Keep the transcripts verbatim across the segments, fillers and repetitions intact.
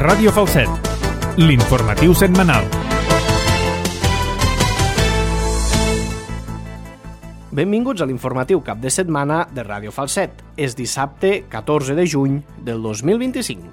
Ràdio Falset, l'informatiu setmanal. Benvinguts a l'informatiu cap de setmana de Ràdio Falset. És dissabte catorze de juny del dos mil vint-i-cinc.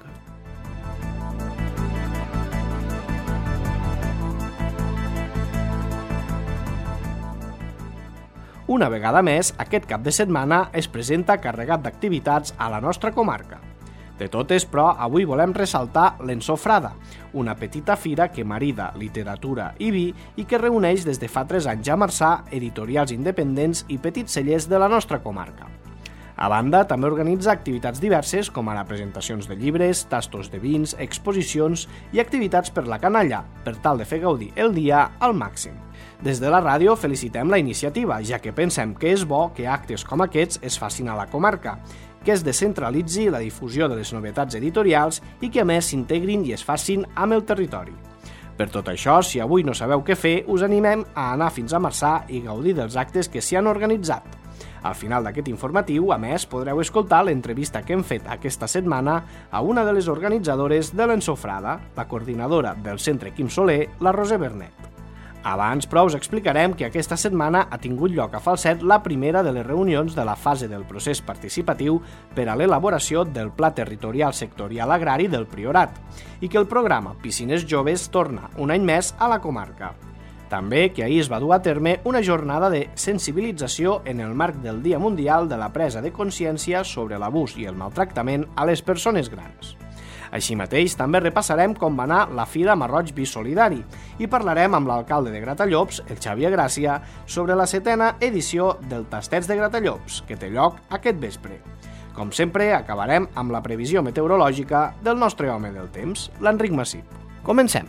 Una vegada més, aquest cap de setmana es presenta carregat d'activitats a la nostra comarca. De totes, però, avui volem ressaltar l'Ensofrada, una petita fira que marida literatura i vi i que reuneix des de fa tres anys a Marçà editorials independents i petits cellers de la nostra comarca. A banda, també organitza activitats diverses com ara presentacions de llibres, tastos de vins, exposicions i activitats per la canalla, per tal de fer gaudir el dia al màxim. Des de la ràdio felicitem la iniciativa, ja que pensem que és bo que actes com aquests es facin a la comarca, que es descentralitzi la difusió de les novetats editorials i que a més s'integrin i es facin amb el territori. Per tot això, si avui no sabeu què fer, us animem a anar fins a Marçà i gaudir dels actes que s'hi han organitzat. Al final d'aquest informatiu, a més, podreu escoltar l'entrevista que hem fet aquesta setmana a una de les organitzadores de l'Ensofrada, la coordinadora del Centre Quim Soler, la Roser Bernet. Abans, però, us explicarem que aquesta setmana ha tingut lloc a Falset la primera de les reunions de la fase del procés participatiu per a l'elaboració del Pla Territorial Sectorial Agrari del Priorat i que el programa Piscines Joves torna un any més a la comarca. També que ahir es va dur a terme una jornada de sensibilització en el marc del Dia Mundial de la Presa de Consciència sobre l'abús i el maltractament a les persones grans. Així mateix, també repassarem com va anar la Fira Marroig Vi Solidari i parlarem amb l'alcalde de Gratallops, el Xavier Gràcia, sobre la setena edició del Tastets de Gratallops, que té lloc aquest vespre. Com sempre, acabarem amb la previsió meteorològica del nostre home del temps, l'Enric Massip. Comencem!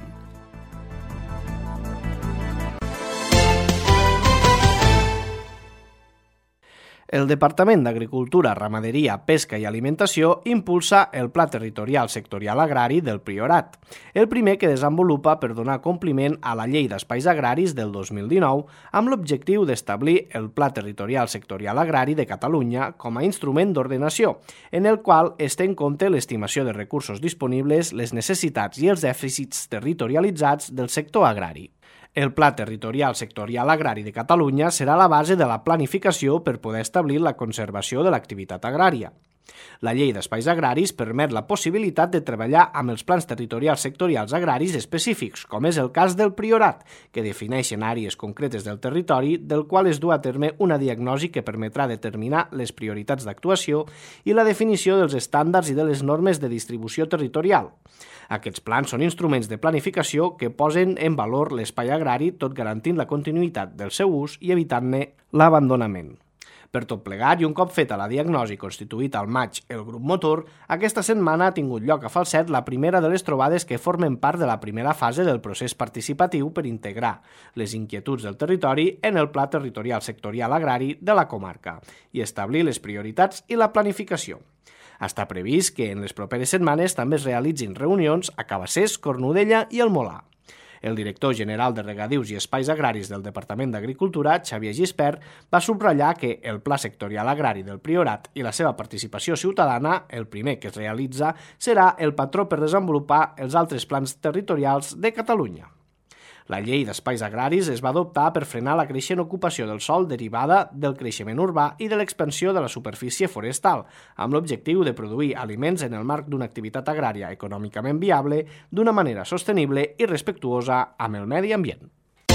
El Departament d'Agricultura, Ramaderia, Pesca i Alimentació impulsa el Pla Territorial Sectorial Agrari del Priorat, el primer que desenvolupa per donar compliment a la Llei d'Espais Agraris del dos mil dinou amb l'objectiu d'establir el Pla Territorial Sectorial Agrari de Catalunya com a instrument d'ordenació, en el qual es té en compte l'estimació de recursos disponibles, les necessitats i els dèficits territorialitzats del sector agrari. El Pla Territorial Sectorial Agrari de Catalunya serà la base de la planificació per poder establir la conservació de l'activitat agrària. La Llei d'Espais Agraris permet la possibilitat de treballar amb els plans territorials sectorials agraris específics, com és el cas del Priorat, que defineixen àrees concretes del territori del qual es du a terme una diagnosi que permetrà determinar les prioritats d'actuació i la definició dels estàndards i de les normes de distribució territorial. Aquests plans són instruments de planificació que posen en valor l'espai agrari tot garantint la continuïtat del seu ús i evitant-ne l'abandonament. Per tot plegat, i un cop feta la diagnosi constituït al maig el grup motor, aquesta setmana ha tingut lloc a Falset la primera de les trobades que formen part de la primera fase del procés participatiu per integrar les inquietuds del territori en el Pla Territorial Sectorial Agrari de la comarca i establir les prioritats i la planificació. Està previst que en les properes setmanes també es realitzin reunions a Cabassers, Cornudella i el Molar. El director general de Regadius i Espais Agraris del Departament d'Agricultura, Xavier Gispert, va subratllar que el Pla Sectorial Agrari del Priorat i la seva participació ciutadana, el primer que es realitza, serà el patró per desenvolupar els altres plans territorials de Catalunya. La Llei d'Espais Agraris es va adoptar per frenar la creixent ocupació del sòl derivada del creixement urbà i de l'expansió de la superfície forestal, amb l'objectiu de produir aliments en el marc d'una activitat agrària econòmicament viable d'una manera sostenible i respectuosa amb el medi ambient.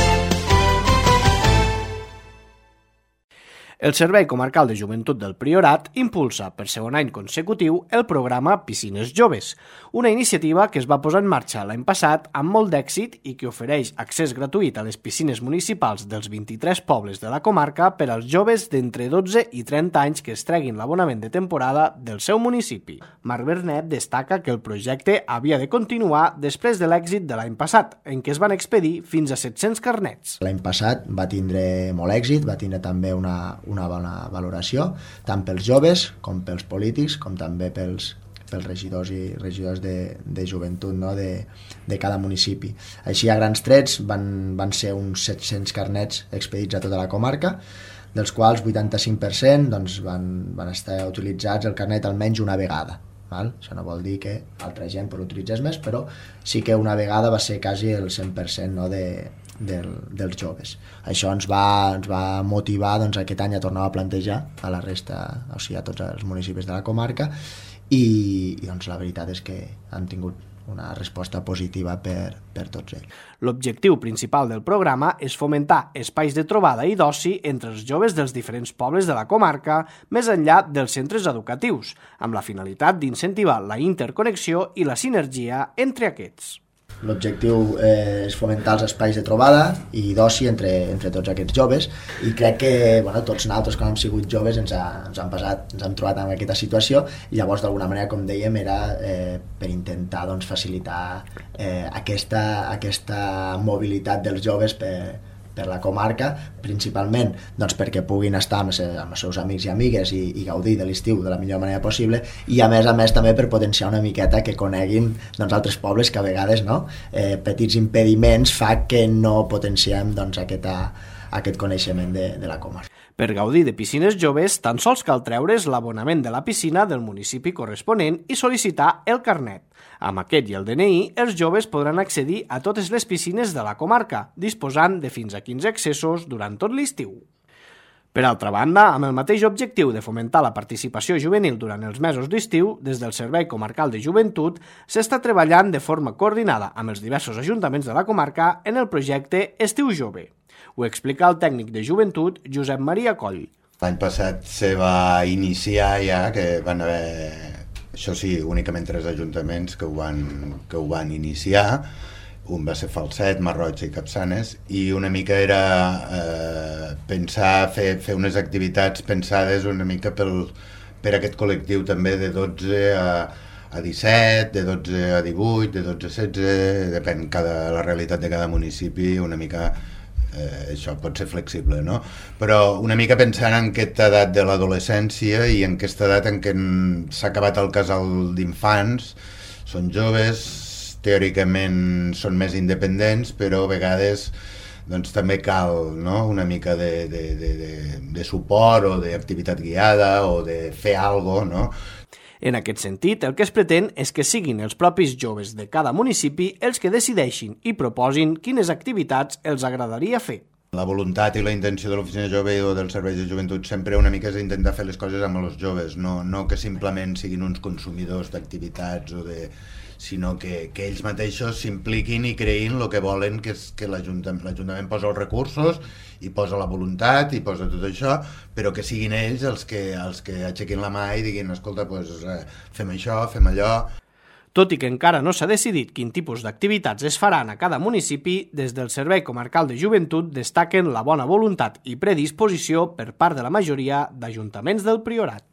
El Servei Comarcal de Joventut del Priorat impulsa per segon any consecutiu el programa Piscines Joves, una iniciativa que es va posar en marxa l'any passat amb molt d'èxit i que ofereix accés gratuït a les piscines municipals dels vint-i-tres pobles de la comarca per als joves d'entre dotze i trenta anys que es treguin l'abonament de temporada del seu municipi. Marc Bernet destaca que el projecte havia de continuar després de l'èxit de l'any passat, en què es van expedir fins a set-cents carnets. L'any passat va tindre molt èxit, va tindre també una una bona valoració, tant pels joves com pels polítics, com també pels, pels regidors i regidors de, de joventut, no? de, de cada municipi. Així, a grans trets, van, van ser uns set-cents carnets expedits a tota la comarca, dels quals vuitanta-cinc per cent doncs, van, van estar utilitzats el carnet almenys una vegada val? Això no vol dir que altra gent per utilitzés més, però sí que una vegada va ser quasi el cent per cent, no, de, del, dels joves. Això ens va, ens va motivar doncs, aquest any a tornar a plantejar a la resta, o sigui, a tots els municipis de la comarca, i, i doncs, la veritat és que han tingut una resposta positiva per, per tots ells. L'objectiu principal del programa és fomentar espais de trobada i d'oci entre els joves dels diferents pobles de la comarca, més enllà dels centres educatius, amb la finalitat d'incentivar la interconnexió i la sinergia entre aquests. L'objectiu eh, és fomentar els espais de trobada i d'oci entre, entre tots aquests joves, i crec que bueno, tots nosaltres, quan hem sigut joves, ens, ha, ens han passat, ens hem trobat en aquesta situació, i llavors d'alguna manera, com dèiem, era eh, per intentar doncs, facilitar eh, aquesta, aquesta mobilitat dels joves per, per la comarca, principalment doncs, perquè puguin estar amb, amb els seus amics i amigues i, i gaudir de l'estiu de la millor manera possible, i a més a més també per potenciar una miqueta que coneguin doncs, altres pobles que a vegades no, eh, petits impediments fa que no potenciem doncs, aquesta, aquest coneixement de, de la comarca. Per gaudir de piscines joves, tan sols cal treure's l'abonament de la piscina del municipi corresponent i sol·licitar el carnet. Amb aquest i el D N I, els joves podran accedir a totes les piscines de la comarca, disposant de fins a quinze accessos durant tot l'estiu. Per altra banda, amb el mateix objectiu de fomentar la participació juvenil durant els mesos d'estiu, des del Servei Comarcal de Joventut s'està treballant de forma coordinada amb els diversos ajuntaments de la comarca en el projecte Estiu Jove. Ho explica el tècnic de joventut Josep Maria Coll. L'any passat se va iniciar ja, que van haver, això sí, únicament tres ajuntaments que ho van, que ho van iniciar. Un va ser Falset, Marroig i Capçanes, i una mica era eh, pensar, fer, fer unes activitats pensades una mica pel, per aquest col·lectiu també de dotze a, a disset, de dotze a divuit, de dotze a setze, depèn cada, la realitat de cada municipi, una mica eh, això pot ser flexible, no? Però una mica pensant en aquesta edat de l'adolescència i en aquesta edat en què s'ha acabat el casal d'infants, són joves, teòricament són més independents, però a vegades doncs, també cal, no? Una mica de, de, de, de, de suport o d'activitat guiada o de fer alguna cosa, no? En aquest sentit, el que es pretén és que siguin els propis joves de cada municipi els que decideixin i proposin quines activitats els agradaria fer. La voluntat i la intenció de l'Oficina Jove o dels serveis de joventut sempre una mica és intentar fer les coses amb els joves, no, no que simplement siguin uns consumidors d'activitats o de... sinó que, que ells mateixos s'impliquin i creïn el que volen, que és que l'Ajuntament l'Ajuntament posa els recursos i posa la voluntat i posa tot això, però que siguin ells els que, els que aixequin la mà i diguin, escolta, pues, eh, fem això, fem allò. Tot i que encara no s'ha decidit quin tipus d'activitats es faran a cada municipi, des del Servei Comarcal de Joventut destaquen la bona voluntat i predisposició per part de la majoria d'ajuntaments del Priorat.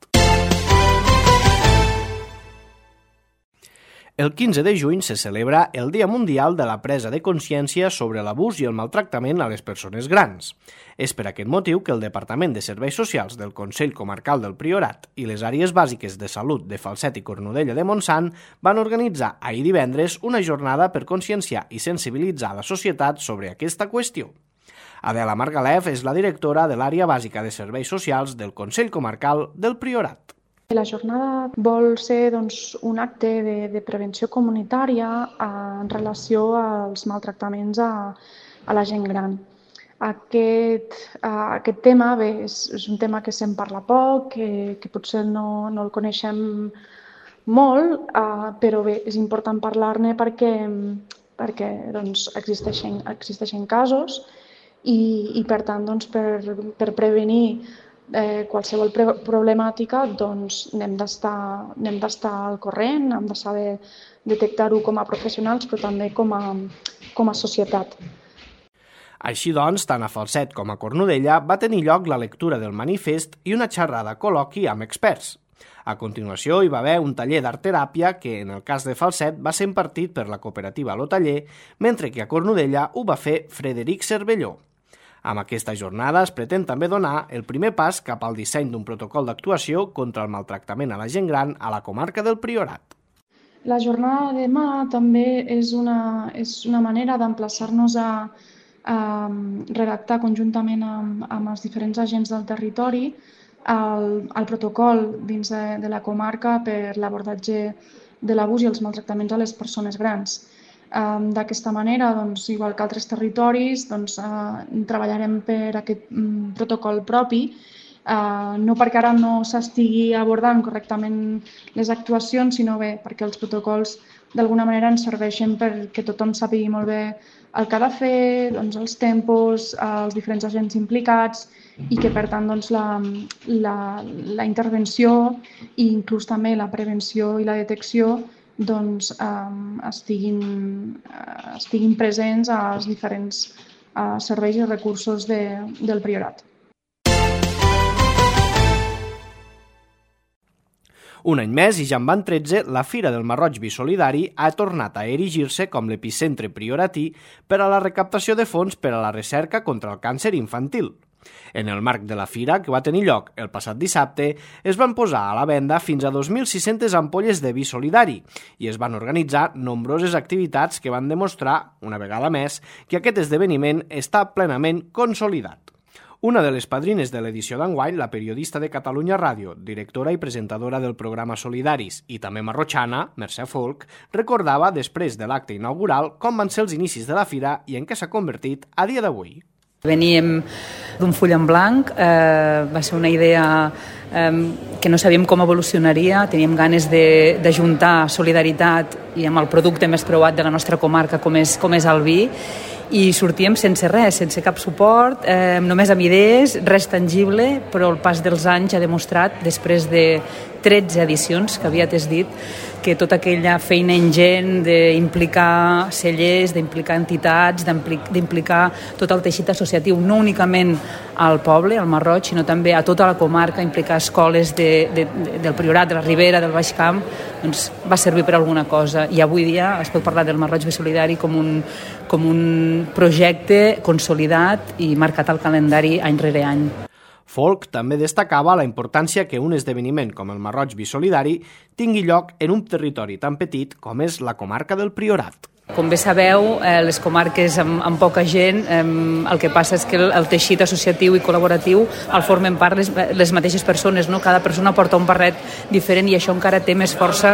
El quinze de juny se celebra el Dia Mundial de la Presa de Consciència sobre l'abús i el maltractament a les persones grans. És per aquest motiu que el Departament de Serveis Socials del Consell Comarcal del Priorat i les àrees bàsiques de salut de Falset i Cornudella de Montsant van organitzar ahir divendres una jornada per conscienciar i sensibilitzar la societat sobre aquesta qüestió. Adela Margalef és la directora de l'àrea bàsica de Serveis Socials del Consell Comarcal del Priorat. La jornada vol ser doncs, un acte de, de prevenció comunitària en relació als maltractaments a, a la gent gran. Aquest, aquest tema bé, és, és un tema que se'n parla poc, que, que potser no, no el coneixem molt, uh, però bé, és important parlar-ne perquè, perquè doncs, existeixen, existeixen casos i, i per tant doncs, per, per prevenir Eh, qualsevol problemàtica, doncs n'hem d'estar n'hem d'estar al corrent, hem de saber detectar-ho com a professionals, però també com a, com a societat. Així doncs, tant a Falset com a Cornudella va tenir lloc la lectura del manifest i una xerrada col·loqui amb experts. A continuació, hi va haver un taller d'art-teràpia que, en el cas de Falset, va ser impartit per la cooperativa Lo Taller, mentre que a Cornudella ho va fer Frederic Cervelló. Amb aquesta jornada es pretén també donar el primer pas cap al disseny d'un protocol d'actuació contra el maltractament a la gent gran a la comarca del Priorat. La jornada de demà també és una, és una manera d'emplaçar-nos a, a redactar conjuntament amb, amb els diferents agents del territori el, el protocol dins de, de la comarca per l'abordatge de l'abús i els maltractaments a les persones grans. Um, D'aquesta manera, doncs, igual que altres territoris, doncs, uh, treballarem per aquest um, protocol propi, uh, no perquè ara no s'estigui abordant correctament les actuacions, sinó bé perquè els protocols d'alguna manera ens serveixen perquè tothom sàpigui molt bé el que ha de fer, doncs, els tempos, els diferents agents implicats i que, per tant, doncs, la, la, la intervenció i inclús també la prevenció i la detecció doncs, eh, estiguin, eh, estiguin presents als diferents eh, serveis i recursos de, del Priorat. Un any més, i ja en van tretze, la Fira del Marroig Bisolidari ha tornat a erigir-se com l'epicentre prioratí per a la recaptació de fons per a la recerca contra el càncer infantil. En el marc de la fira, que va tenir lloc el passat dissabte, es van posar a la venda fins a dos mil sis-centes ampolles de vi solidari i es van organitzar nombroses activitats que van demostrar, una vegada més, que aquest esdeveniment està plenament consolidat. Una de les padrines de l'edició d'enguany, la periodista de Catalunya Ràdio, directora i presentadora del programa Solidaris i també marrotxana, Mercè Folk, recordava després de l'acte inaugural com van ser els inicis de la fira i en què s'ha convertit a dia d'avui. Veníem d'un full en blanc, eh, va ser una idea eh, que no sabíem com evolucionaria, teníem ganes d'ajuntar solidaritat i amb el producte més preuat de la nostra comarca com és, com és el vi, i sortíem sense res, sense cap suport, eh, només amb idees, res tangible, però el pas dels anys ha demostrat, després de tretze edicions, que aviat és dit, que tota aquella feina ingent d'implicar cellers, d'implicar entitats, d'implicar tot el teixit associatiu, no únicament al poble, al Marroig, sinó també a tota la comarca, implicar escoles de, de, del Priorat, de la Ribera, del Baix Camp, doncs va servir per alguna cosa. I avui dia es pot parlar del Marroig Bisolidari com un, com un projecte consolidat i marcat al calendari any rere any. Folk també destacava la importància que un esdeveniment com el Marroig Bisolidari tingui lloc en un territori tan petit com és la comarca del Priorat. Com bé sabeu, eh, les comarques amb, amb poca gent, eh, el que passa és que el, el teixit associatiu i col·laboratiu el formen part les, les mateixes persones, no? Cada persona porta un barret diferent i això encara té més força,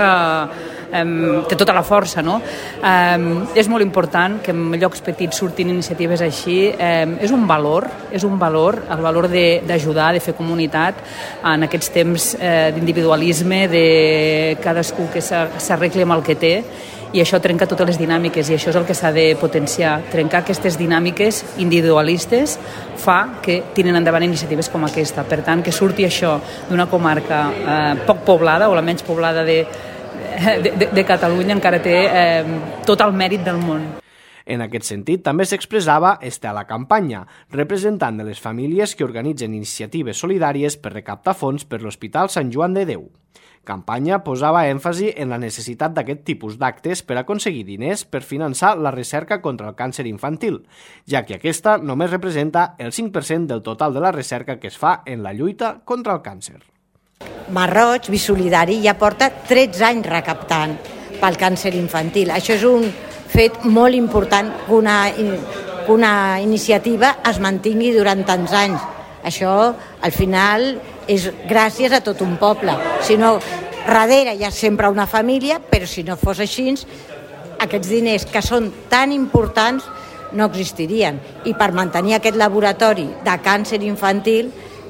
eh, té tota la força, no? Eh, és molt important que en llocs petits surtin iniciatives així, eh, és un valor, és un valor, el valor d'ajudar, de, de fer comunitat en aquests temps eh, d'individualisme, de cadascú que s'arregli amb el que té, i això trenca totes les dinàmiques i això és el que s'ha de potenciar. Trencar aquestes dinàmiques individualistes fa que tiren endavant iniciatives com aquesta. Per tant, que surti això d'una comarca eh, poc poblada o la menys poblada de, de, de, de Catalunya encara té eh, tot el mèrit del món. En aquest sentit, també s'expressava Estela Campanya, representant de les famílies que organitzen iniciatives solidàries per recaptar fons per l'Hospital Sant Joan de Déu. Campanya posava èmfasi en la necessitat d'aquest tipus d'actes per aconseguir diners per finançar la recerca contra el càncer infantil, ja que aquesta només representa el cinc per cent del total de la recerca que es fa en la lluita contra el càncer. Marroig Bisolidari ja porta tretze anys recaptant pel càncer infantil. Això és un fet molt important que una, que una iniciativa es mantingui durant tants anys. Això, al final, és gràcies a tot un poble. Si no, darrere hi ha sempre una família, però si no fos així, aquests diners que són tan importants no existirien. I per mantenir aquest laboratori de càncer infantil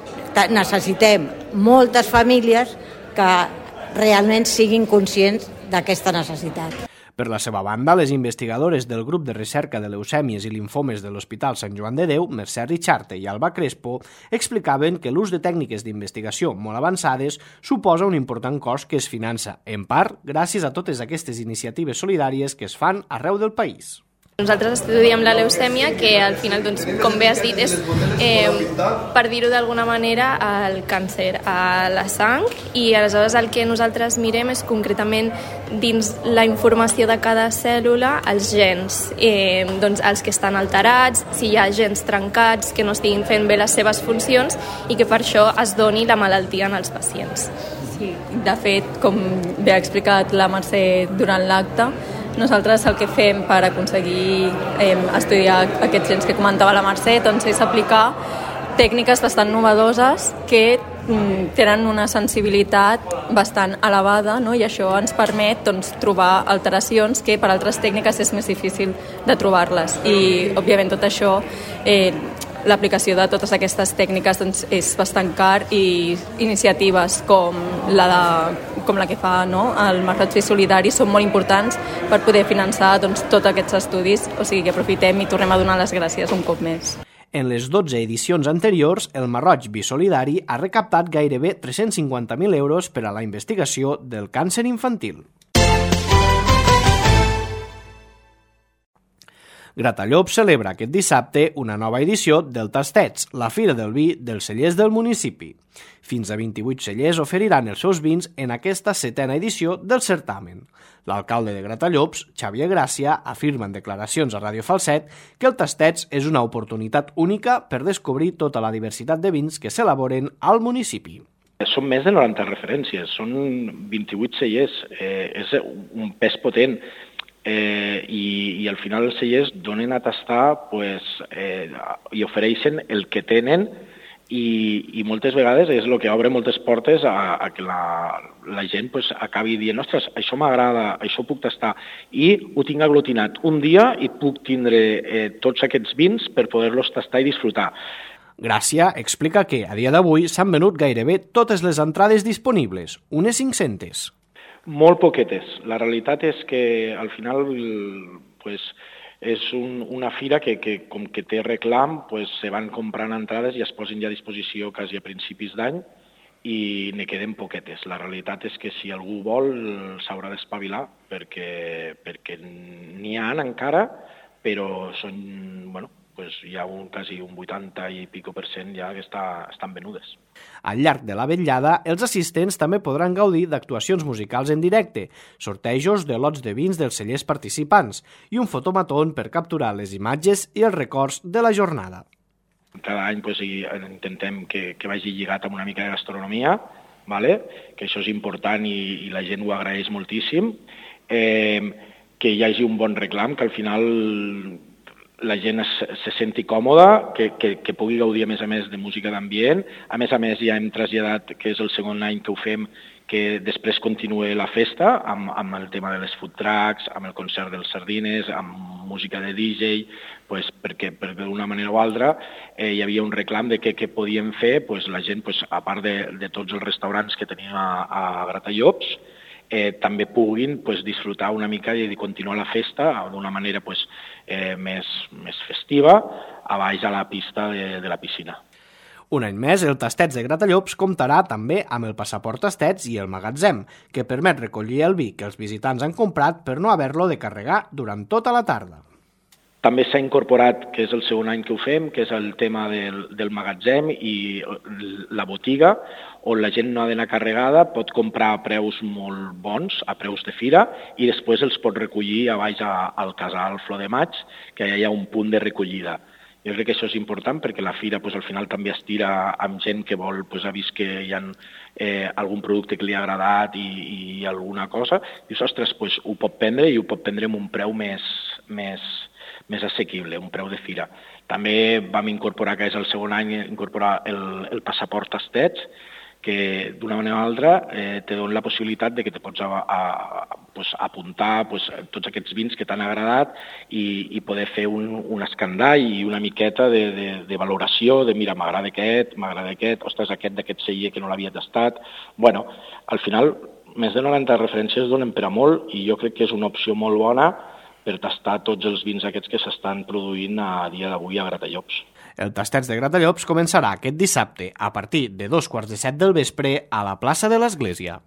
necessitem moltes famílies que realment siguin conscients d'aquesta necessitat. Per la seva banda, les investigadores del grup de recerca de leucèmies i linfomes de l'Hospital Sant Joan de Déu, Mercè Richarte i Alba Crespo, explicaven que l'ús de tècniques d'investigació molt avançades suposa un important cost que es finança, en part, gràcies a totes aquestes iniciatives solidàries que es fan arreu del país. Nosaltres estudiem la leucèmia, que al final, doncs, com bé has dit, és, eh, per dir-ho d'alguna manera, el càncer a la sang, i aleshores el que nosaltres mirem és concretament dins la informació de cada cèl·lula els gens, eh, doncs, els que estan alterats, si hi ha gens trencats, que no estiguin fent bé les seves funcions i que per això es doni la malaltia en els pacients. Sí, de fet, com bé ha explicat la Mercè durant l'acte, nosaltres el que fem per aconseguir eh, estudiar aquests gens que comentava la Mercè doncs és aplicar tècniques bastant novedoses que tenen una sensibilitat bastant elevada, no? I això ens permet doncs, trobar alteracions que per altres tècniques és més difícil de trobar-les. I, òbviament, tot això, eh, l'aplicació de totes aquestes tècniques doncs, és bastant car i iniciatives com la, de, com la que fa no? el Marroig Solidari són molt importants per poder finançar doncs, tots aquests estudis. O sigui que aprofitem i tornem a donar les gràcies un cop més. En les dotze edicions anteriors, el Marroig Bisolidari ha recaptat gairebé tres-cents cinquanta mil euros per a la investigació del càncer infantil. Gratallops celebra aquest dissabte una nova edició del Tastets, la fira del vi dels cellers del municipi. Fins a vint-i-vuit cellers oferiran els seus vins en aquesta setena edició del certamen. L'alcalde de Gratallops, Xavier Gràcia, afirma en declaracions a Ràdio Falset que el Tastets és una oportunitat única per descobrir tota la diversitat de vins que s'elaboren al municipi. Són més de noranta referències, són vint-i-vuit cellers, eh, és un pes potent. Eh, i, i al final els cellers donen a tastar pues, eh, i ofereixen el que tenen i, i moltes vegades és el que obre moltes portes a, a que la, la gent pues, acabi dient ostres, això m'agrada, això ho puc tastar i ho tinc aglutinat un dia i puc tindre eh, tots aquests vins per poder-los tastar i disfrutar. Gràcia explica que a dia d'avui s'han venut gairebé totes les entrades disponibles, unes cinc-centes. Molt poquetes. La realitat és que al final pues, és un, una fira que, que com que té reclam pues, se van comprant entrades i es posen ja a disposició quasi a principis d'any i ne queden poquetes. La realitat és que si algú vol s'haurà d'espavilar perquè, perquè n'hi ha encara, però són, bueno, pues hi ha un, quasi un vuitanta i pico per cent ja que està, estan venudes. Al llarg de la vetllada, els assistents també podran gaudir d'actuacions musicals en directe, sortejos de lots de vins dels cellers participants i un fotomatón per capturar les imatges i els records de la jornada. Cada any pues, intentem que, que vagi lligat amb una mica de gastronomia, vale? Que això és important i, i la gent ho agraeix moltíssim, eh, que hi hagi un bon reclam, que al final la gent es, se senti còmoda, que, que, que pugui gaudir a més a més de música d'ambient. A més a més ja hem traslladat, que és el segon any que ho fem, que després continuï la festa amb, amb el tema de les food trucks, amb el concert dels sardines, amb música de D J, pues, perquè, perquè d'una manera o altra eh, hi havia un reclam de què, què podíem fer pues, la gent, pues, a part de, de tots els restaurants que tenim a, a Gratallops, Eh, també puguin pues, disfrutar una mica i continuar la festa d'una manera pues, eh, més, més festiva a baix a la pista de, de la piscina. Un any més, el Tastets de Gratallops comptarà també amb el passaport Tastets i el magatzem, que permet recollir el vi que els visitants han comprat per no haver-lo de carregar durant tota la tarda. També s'ha incorporat, que és el segon any que ho fem, que és el tema del, del magatzem i la botiga, on la gent no ha d'anar carregada, pot comprar a preus molt bons, a preus de fira, i després els pot recollir a baix a, al casal Flor de Maig, que hi ha un punt de recollida. Jo crec que això és important perquè la fira pues, al final també es tira amb gent que vol, pues, ha vist que hi ha eh, algun producte que li ha agradat i, i alguna cosa, i dius, ostres, pues, ho pot prendre i ho pot prendre amb un preu més, més, més assequible, un preu de fira. També vam incorporar, que és el segon any, incorporar el, el passaport Tastets, que d'una manera o altra eh, te dona la possibilitat de que te pots a, a, pues, apuntar pues, tots aquests vins que t'han agradat i, i poder fer un, un escandall i una miqueta de, de, de valoració, de mira, m'agrada aquest, m'agrada aquest, ostres, aquest d'aquest celler que no l'havia tastat. Bueno, al final, més de noranta referències donen per a molt i jo crec que és una opció molt bona per tastar tots els vins aquests que s'estan produint a dia d'avui a Gratallops. El Tastets de Gratallops començarà aquest dissabte a partir de dos quarts de set del vespre a la plaça de l'Església.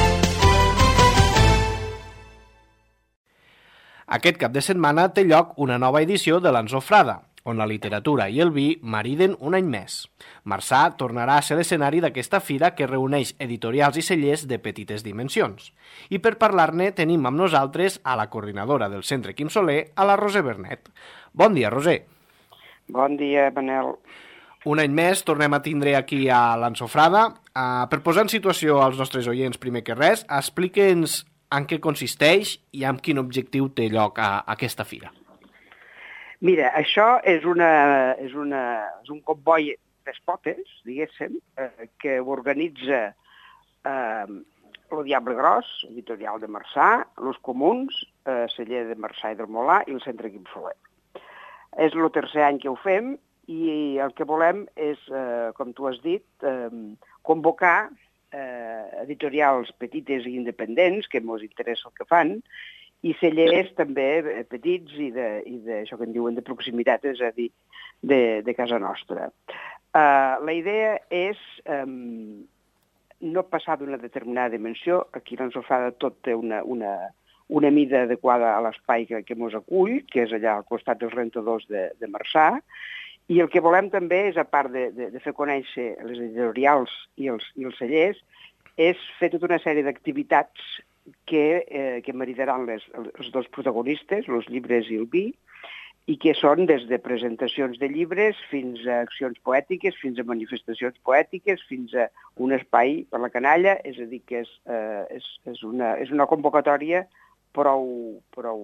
Aquest cap de setmana té lloc una nova edició de l'Ensofrada, on la literatura i el vi mariden un any més. Marçà tornarà a ser l'escenari d'aquesta fira que reuneix editorials i cellers de petites dimensions. I per parlar-ne tenim amb nosaltres a la coordinadora del Centre Quim Soler, a la Roser Bernet. Bon dia, Roser. Bon dia, Manel. Un any més tornem a tindre aquí a l'Ensofrada. Uh, per posar en situació als nostres oients, primer que res, explica'ns en què consisteix i amb quin objectiu té lloc a, a aquesta fira. Mira, això és, una, és, una, és un comboi despotes, diguéssim, eh, que organitza eh, el Diable Gros, editorial de Marçà, Los Comuns, eh, celler de Marçà i del Molà i el Centre Quim Soler. És el tercer any que ho fem i el que volem és, eh, com tu has dit, eh, convocar eh, editorials petites i independents, que ens interessa el que fan, i cellers també petits i d'això que en diuen de proximitat, és a dir, de, de casa nostra. Uh, la idea és um, no passar d'una determinada dimensió. Aquí a l'Ensofrada tot té una, una, una mida adequada a l'espai que, que mos acull, que és allà al costat dels rentadors de, de Marçà, i el que volem també és, a part de, de, de fer conèixer les editorials i els, i els cellers, és fer tota una sèrie d'activitats que, eh, que meritaran les, els dos protagonistes, els llibres i el vi, i que són des de presentacions de llibres fins a accions poètiques, fins a manifestacions poètiques, fins a un espai per la canalla, és a dir, que és, eh, és, és, una, és una convocatòria prou, prou,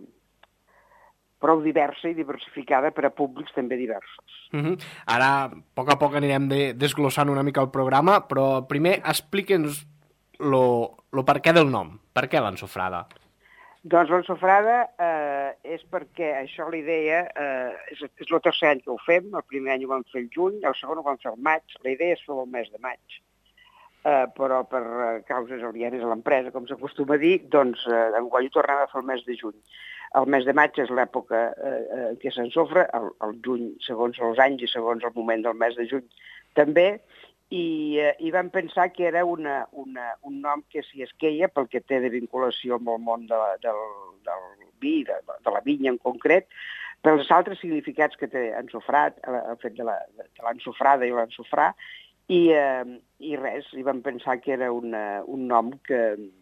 prou diversa i diversificada per a públics també diversos. Uh-huh. Ara, a poc a poc anirem de, desglossant una mica el programa, però primer explique'ns Lo, lo per què del nom. Per què l'Ensofrada? Doncs l'Ensofrada eh, és perquè això la idea, eh, és, és el tercer any que ho fem, el primer any ho vam fer el juny, el segon ho vam fer el maig, la idea és fer el mes de maig. Eh, però per causes alienes a l'empresa, com s'acostuma a dir, doncs eh, enguany ho tornem a fer el mes de juny. El mes de maig és l'època eh, que s'ensofra, el, el juny segons els anys i segons el moment del mes de juny també, I, eh, i vam pensar que era una, una, un nom que s'hi esqueia pel que té de vinculació amb el món de, del, del vi, de, de la vinya en concret, pels altres significats que té ensofrat, el fet de l'ensofrada i l'ensofrar, i, eh, i res, i vam pensar que era una, un nom que,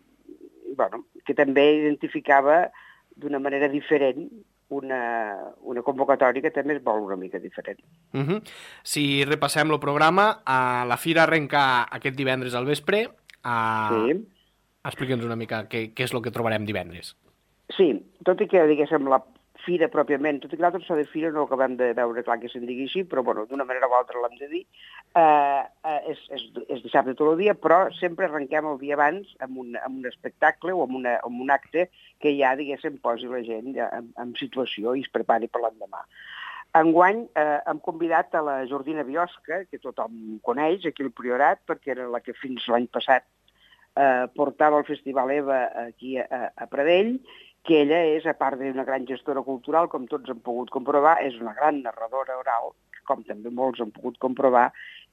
bueno, que també identificava d'una manera diferent Una, una convocatòria que també es vol una mica diferent. Uh-huh. Si repassem el programa, a la fira arrenca aquest divendres al vespre. A... Sí. Explica'ns una mica què, què és el que trobarem divendres. Sí, tot i que, diguéssim, la fira pròpiament, tot i que l'altre so de fira no acabem de veure clar que se'n digui així, però bueno, d'una manera o altra l'hem de dir, eh, eh, és, és, és dissabte tot el dia, però sempre arrenquem el dia abans amb un, amb un espectacle o amb, una, amb un acte que ja, diguéssim, posi la gent ja, en, en situació i es prepari per l'endemà. Enguany eh, hem convidat a la Jordina Biosca, que tothom coneix aquí al Priorat, perquè era la que fins l'any passat eh, portava el Festival EVA aquí a, a Pradell, que ella és, a part d'una gran gestora cultural, com tots han pogut comprovar, és una gran narradora oral, com també molts han pogut comprovar,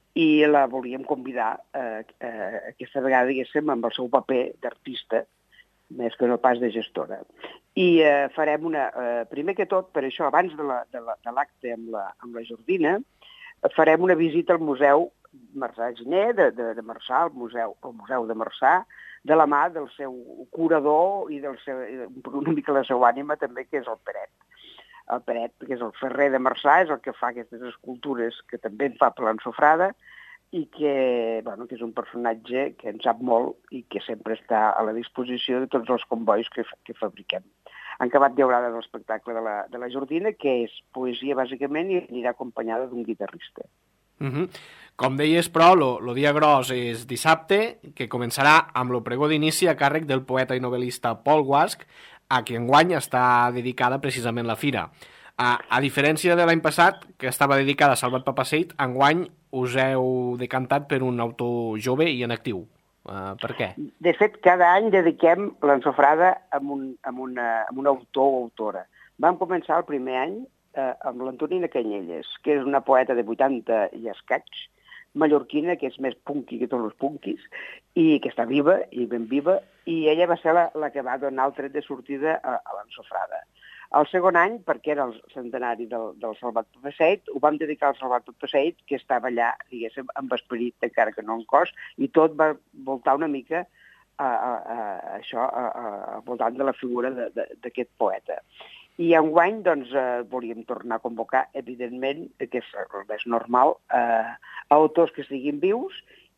i la volíem convidar eh, eh, aquesta vegada, diguéssim, amb el seu paper d'artista, més que no pas de gestora. I eh, farem una... Eh, primer que tot, per això, abans de l'acte la, de la, de amb, la, amb la Jordina, farem una visita al Museu Marçà Giner, de, de, de Marçà, al museu, al museu de Marçà, de la mà del seu curador i del seu, una mica la seva ànima també, que és el Peret. El Peret, que és el ferrer de Marçà, és el que fa aquestes escultures que també en fa per l'Ensofrada i que, bueno, que és un personatge que en sap molt i que sempre està a la disposició de tots els combois que, que fabriquem. Han acabat llaurada l'espectacle de, la, de la Jordina, que és poesia bàsicament i anirà acompanyada d'un guitarrista. Uh-huh. Com deies, però, el dia gros és dissabte, que començarà amb el pregó d'inici a càrrec del poeta i novel·lista Pol Guasch, a qui enguany està dedicada precisament la fira. A, a diferència de l'any passat, que estava dedicada a Salvat Papaseit, enguany us heu decantat per un autor jove i en actiu. Uh, per què? De fet, cada any dediquem l'Ensofrada amb un, amb, una, amb un autor o autora. Vam començar el primer any eh, amb l'Antonina Canyelles, que és una poeta de vuitanta i escaig, mallorquina, que és més punky que tots els punkis, i que està viva, i ben viva, i ella va ser la, la que va donar el tret de sortida a, a l'Ensofrada. El segon any, perquè era el centenari del, del Salvat Papaseit, ho vam dedicar al Salvat Papaseit, que estava allà, diguéssim, amb esperit, encara que no en cos, i tot va voltar una mica a, a, a això, a, a, a voltant de la figura d'aquest poeta. I enguany, doncs, eh, volíem tornar a convocar, evidentment, que és el més normal, eh, autors que estiguin vius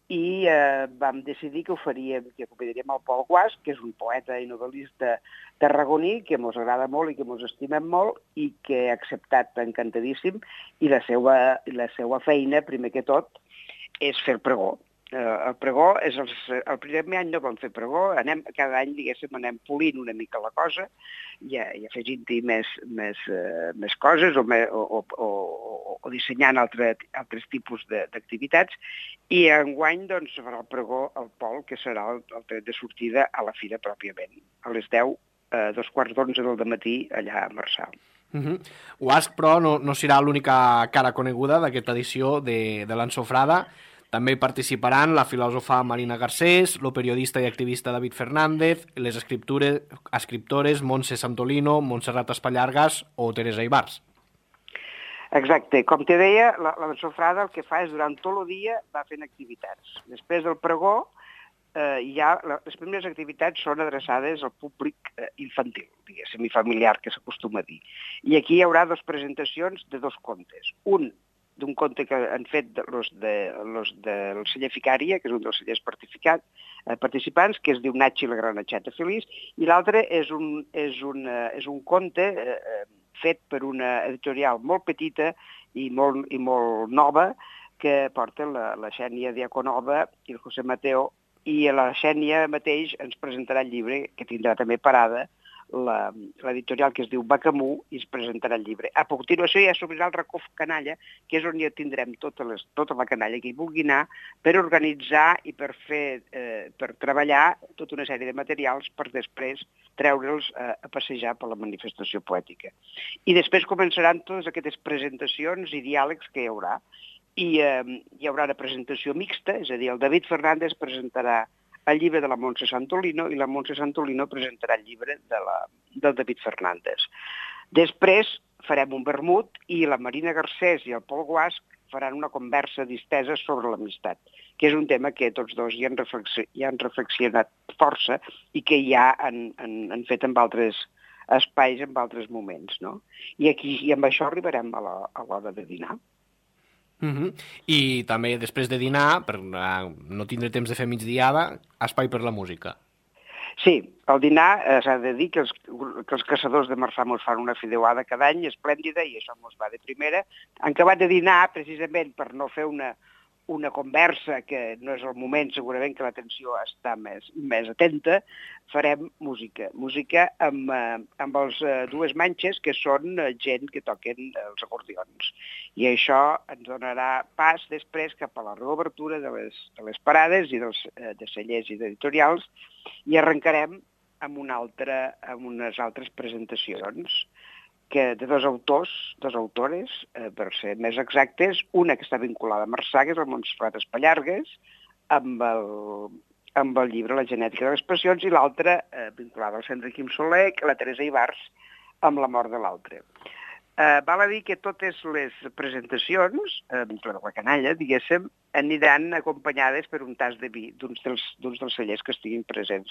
i eh, vam decidir que ho faríem, que convidaríem el Pol Guasch, que és un poeta i novel·lista tarragoní, que mos agrada molt i que mos estimem molt i que ha acceptat encantadíssim, i la seva, la seva feina, primer que tot, és fer pregó. Uh, el pregó és el, el primer any no vam fer pregó, anem, cada any, diguéssim, anem polint una mica la cosa i, i afegint-hi més, més, uh, més coses o, me, o, o, o, o dissenyant altre, altres tipus d'activitats i enguany doncs farà el pregó al Pol, que serà el, el tret de sortida a la fira pròpiament, a les deu, uh, dos quarts d'onze del dematí allà a Marçà. Uh -huh. Guasch, però, no, no serà l'única cara coneguda d'aquesta edició de, de l'Ensofrada. També hi participaran la filòsofa Marina Garcés, el periodista i activista David Fernández, les escriptores Montse Santolino, Montserrat Espallargas o Teresa Ibars. Exacte. Com te deia, la, la Sofrada el que fa és durant tot el dia va fent activitats. Després del pregó, eh, ja, les primeres activitats són adreçades al públic eh, infantil, diguéssim, i familiar, que s'acostuma a dir. I aquí hi haurà dues presentacions de dos contes. Un d'un conte que han fet los de, los del celler Ficària, que és un dels cellers eh, participants, que es diu Nachi la granatxeta feliç, i l'altre és un, és un, és un conte eh, fet per una editorial molt petita i molt, i molt nova, que porta la, la Xènia Diaconova i el José Mateo, i la Xènia mateix ens presentarà el llibre, que tindrà també parada, l'editorial que es diu Bacamú, i es presentarà el llibre. A continuació ja s'obrirà el racó canalla, que és on ja tindrem tota, les, tota la canalla que hi vulgui anar per organitzar i per fer, eh, per treballar tota una sèrie de materials per després treure'ls eh, a passejar per la manifestació poètica. I després començaran totes aquestes presentacions i diàlegs que hi haurà. I eh, hi haurà una presentació mixta, és a dir, el David Fernández presentarà el llibre de la Montse Santolino i la Montse Santolino presentarà el llibre de la, del David Fernández. Després farem un vermut i la Marina Garcés i el Pol Guasch faran una conversa distesa sobre l'amistat, que és un tema que tots dos ja han, reflexi ja han reflexionat força i que ja han, han, han fet en altres espais, en altres moments, no? I aquí i amb això arribarem a l'hora de dinar. Uh -huh. I també després de dinar, per no tindre temps de fer migdiada, espai per la música. Sí, al dinar eh, s'ha de dir que els, que els caçadors de Marçà mos fan una fideuada cada any esplèndida i això mos va de primera. Han acabat de dinar precisament per no fer una, una conversa que no és el moment, segurament que l'atenció està més, més atenta, farem música. Música amb, eh, amb les eh, dues manxes, que són eh, gent que toquen els acordions. I això ens donarà pas després cap a la reobertura de les, de les parades i dels eh, de cellers i d'editorials i arrencarem amb, una altra, amb unes altres presentacions que de dos autors, dos autores, eh, per ser més exactes, una que està vinculada a Marçà, que és el Montserrat Espallargas, amb el, amb el llibre La genètica de les passions, i l'altra eh, vinculada al Centre Quim Soler, la Teresa Ibars, amb La mort de l'altre. Eh, val a dir que totes les presentacions, eh, de la canalla, diguéssim, aniran acompanyades per un tas de vi d'uns dels, d'uns dels cellers que estiguin presents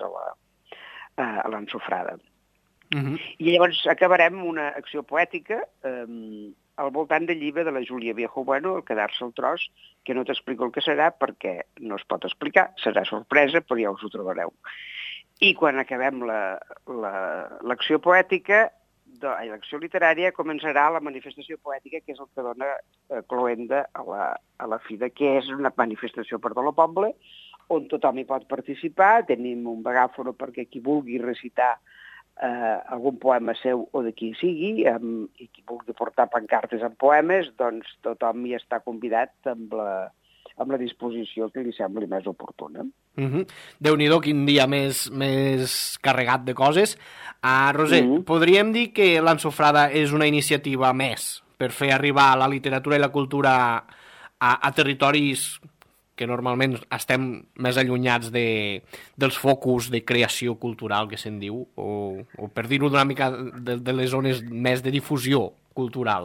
a l'Ensofrada. Uh -huh. I llavors acabarem una acció poètica eh, al voltant del llibre de la Júlia Viejo Bueno, El quedar-se al tros, que no t'explico el que serà perquè no es pot explicar, serà sorpresa, però ja us ho trobareu. I quan acabem l'acció la, poètica, l'acció literària, començarà la manifestació poètica, que és el que dona eh, cloenda a la, a la fira, que és una manifestació per tot el poble, on tothom hi pot participar, tenim un megàfon perquè qui vulgui recitar Uh, algun poema seu o de qui sigui, um, i qui vulgui portar pancartes amb poemes, doncs tothom hi està convidat amb la, amb la disposició que li sembli més oportuna. Uh -huh. Déu-n'hi-do, quin dia més, més carregat de coses. Uh, Roser, uh -huh. podríem dir que l'Ensofrada és una iniciativa més per fer arribar la literatura i la cultura a, a territoris que normalment estem més allunyats de, dels focus de creació cultural, que se'n diu, o, o per dir-ho d'una mica de, de les zones més de difusió cultural?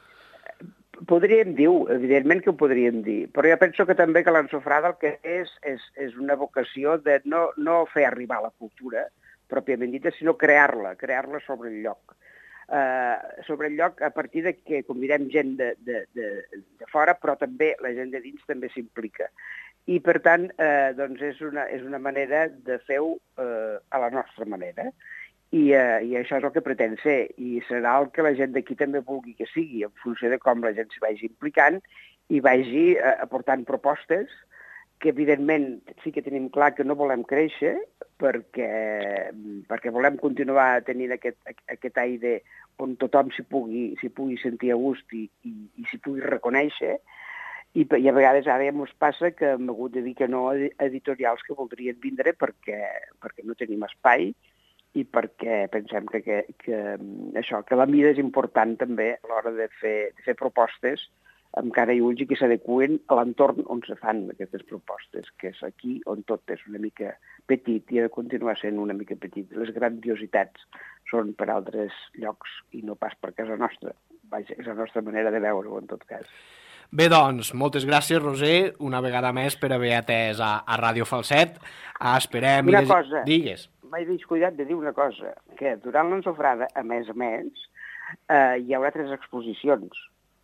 Podríem dir, evidentment que ho podríem dir, però jo penso que també que l'Ensofrada el que és, és, és una vocació de no, no fer arribar la cultura, pròpiament dita, sinó crear-la, crear-la sobre el lloc. Uh, sobre el lloc a partir de que convidem gent de, de, de, de fora, però també la gent de dins també s'implica. I, per tant, eh, doncs és una, és una manera de fer-ho eh, a la nostra manera. I, eh, I això és el que pretén ser. I serà el que la gent d'aquí també vulgui que sigui, en funció de com la gent s'hi vagi implicant i vagi eh, aportant propostes que, evidentment, sí que tenim clar que no volem créixer perquè, perquè volem continuar tenint aquest, aquest aire on tothom s'hi pugui, s'hi pugui sentir a gust i, i, i s'hi pugui reconèixer. I, I a vegades ara ja ens passa que hem hagut de dir que no a editorials que voldrien vindre perquè, perquè no tenim espai i perquè pensem que, que, que, això, que la mida és important també a l'hora de fer, de fer propostes amb cara i ulls i que s'adeqüen a l'entorn on se fan aquestes propostes, que és aquí on tot és una mica petit i ha de continuar sent una mica petit. Les grandiositats són per altres llocs i no pas per casa nostra. Vaja, és la nostra manera de veure-ho, en tot cas. Bé, doncs, moltes gràcies, Roser, una vegada més per haver atès a, a Ràdio Falset. Ah, esperem... Una i cosa, digues. m'he descuidat de dir una cosa, que durant l'ensofrada, a més a més, eh, hi haurà tres exposicions,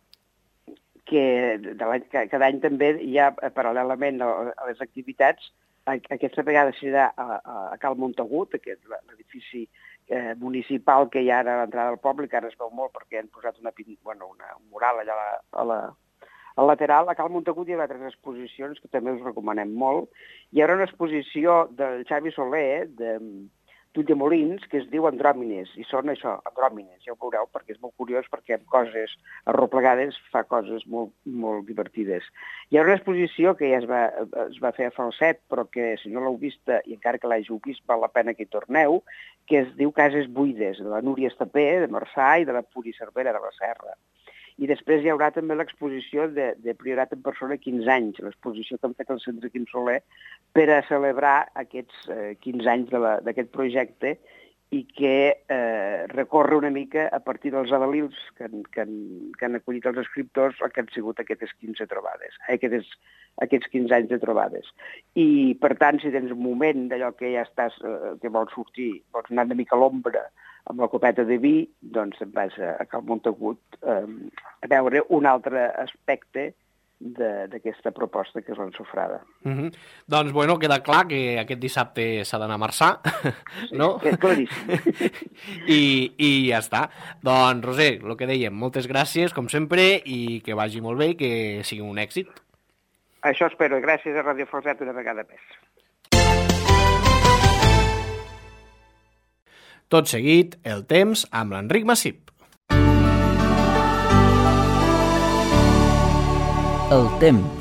que de l'any, cada any també hi ha, paral·lelament a, a les activitats, aquesta vegada serà a, a Cal Montagut, aquest l'edifici eh, municipal que hi ha ara a l'entrada del poble, que ara es veu molt perquè han posat una, bueno, una un mural allà a la, a la, al lateral. A Cal Montagut hi haurà tres exposicions que també us recomanem molt. Hi haurà una exposició del Xavi Soler, de Molins, que es diu Andròmines, i són això, Andròmines, ja ho veureu, perquè és molt curiós, perquè amb coses arroplegades fa coses molt, molt divertides. Hi ha una exposició que ja es va, es va fer a Falset, però que si no l'heu vista, i encara que l'hàgiu vist, val la pena que hi torneu, que es diu Cases buides, de la Núria Estapé, de Marçà i de la Puri Cervera, de la Serra. I després hi haurà també l'exposició de, de Priorat en persona quinze anys, l'exposició que han fet el Centre Quim Soler per a celebrar aquests eh, quinze anys d'aquest projecte i que eh, recorre una mica a partir dels adalils que, que, han, que han acollit els escriptors el que han sigut aquestes quinze trobades, aquests, aquests quinze anys de trobades. I, per tant, si tens un moment d'allò que ja estàs, eh, que vols sortir, vols anar una mica a l'ombra amb la copeta de vi, doncs et vas a Cal Montagut eh, a veure un altre aspecte d'aquesta proposta que és l'ensofrada. Mm-hmm. Doncs, bueno, queda clar que aquest dissabte s'ha d'anar a Marçà, no? Sí, és claríssim. I, I ja està. Doncs, Roser, el que dèiem, moltes gràcies, com sempre, i que vagi molt bé i que sigui un èxit. Això espero. Gràcies a Ràdio Falset una vegada més. Tot seguit, el temps amb l'Enric Massip. El temps.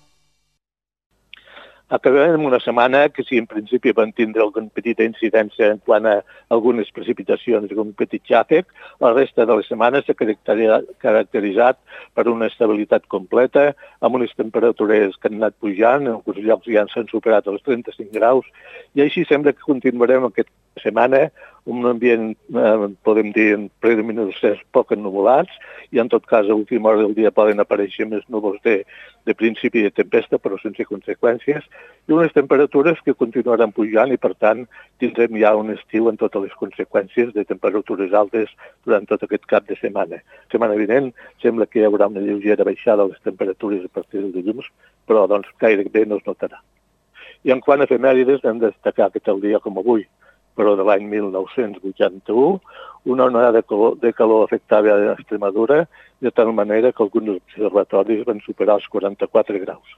Acabem amb una setmana que si en principi van tindre alguna petita incidència en quant a algunes precipitacions i un petit xàfec, la resta de la setmana s'ha caracteritzat per una estabilitat completa, amb unes temperatures que han anat pujant, en alguns llocs ja s'han superat els trenta-cinc graus, i així sembla que continuarem aquesta setmana un ambient, eh, podem dir, en predominants poc ennubulats, i en tot cas a última hora del dia poden aparèixer més núvols de, de principi de tempesta, però sense conseqüències, i unes temperatures que continuaran pujant i, per tant, tindrem ja un estiu amb totes les conseqüències de temperatures altes durant tot aquest cap de setmana. La setmana vinent sembla que hi haurà una lleugera baixada de les temperatures a partir del dilluns, però doncs gairebé no es notarà. I en quant a efemèrides, hem de destacar que tal dia com avui, però de l'any mil nou-cents vuitanta-u, una onada de calor, de calor afectava a Extremadura, de tal manera que alguns observatoris van superar els quaranta-quatre graus.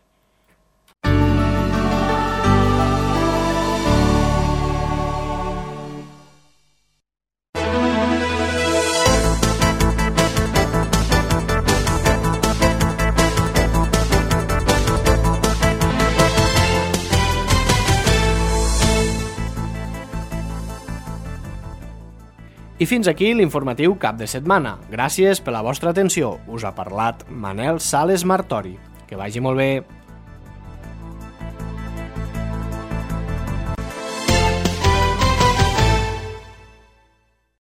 I fins aquí l'informatiu cap de setmana. Gràcies per la vostra atenció. Us ha parlat Manel Sales Martori. Que vagi molt bé.